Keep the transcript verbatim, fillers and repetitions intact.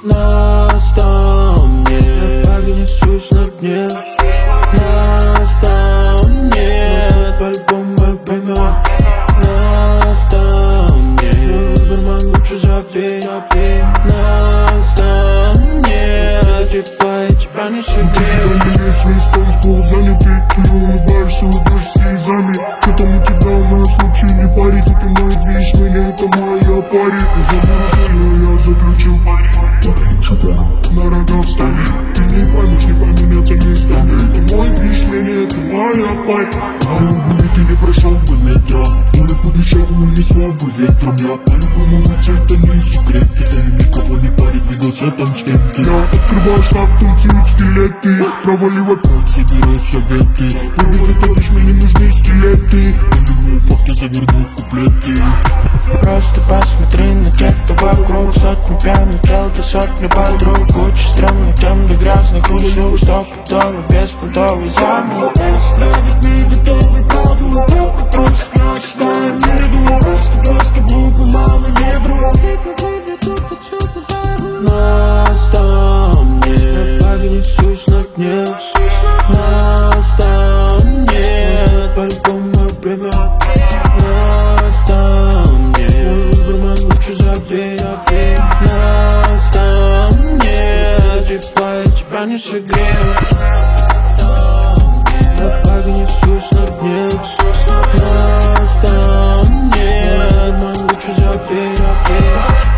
Нас там нет, я несусь на дне. Нас там нет, по-любому мы поймем. Нас там нет, выбор мой лучше забей. Нас там нет, типа я тебя не согрею. Ты весь весь танцпол занятый, ты улыбаешься, уйдешь слезами. Что там у тебя в моем случае не пари, тут и мой движ, меня это моя пари. Уже было свое, я заключил на рогах ставишь. Ты не поймешь, не поменяться местами. Это мой движ, меня это моя пари. А убили ты не прошел бы метро, или будущего унесло бы ветром. Я по-любому лучше, это не секрет. Это никого не парит, двигался там с кем-то. Я открываю шкаф, танцуют скелеты, проваливай путь, собираю советы. Повезет, а лишь мне не нужны скелеты. Любые факты заверну в куплеты. Просто посмотри на тех, кто вокруг. Сотни пьяных тел, да сотни подруг. Очень стрёмных тем для грязных услуг. Стопудовый, беспудовый замок. Оставить не готовый паду. Папа просит нас, да не иду. Просто глупо, мама не друг. Нас там нет, я несусь на дне. Нас там нет, по-любому мы поймем. Нас там нет, выбор мой лучше забей. Нас там нет, типа я тебя не согрею. Я несусь на дне. Нас там нет, мой лучше забей.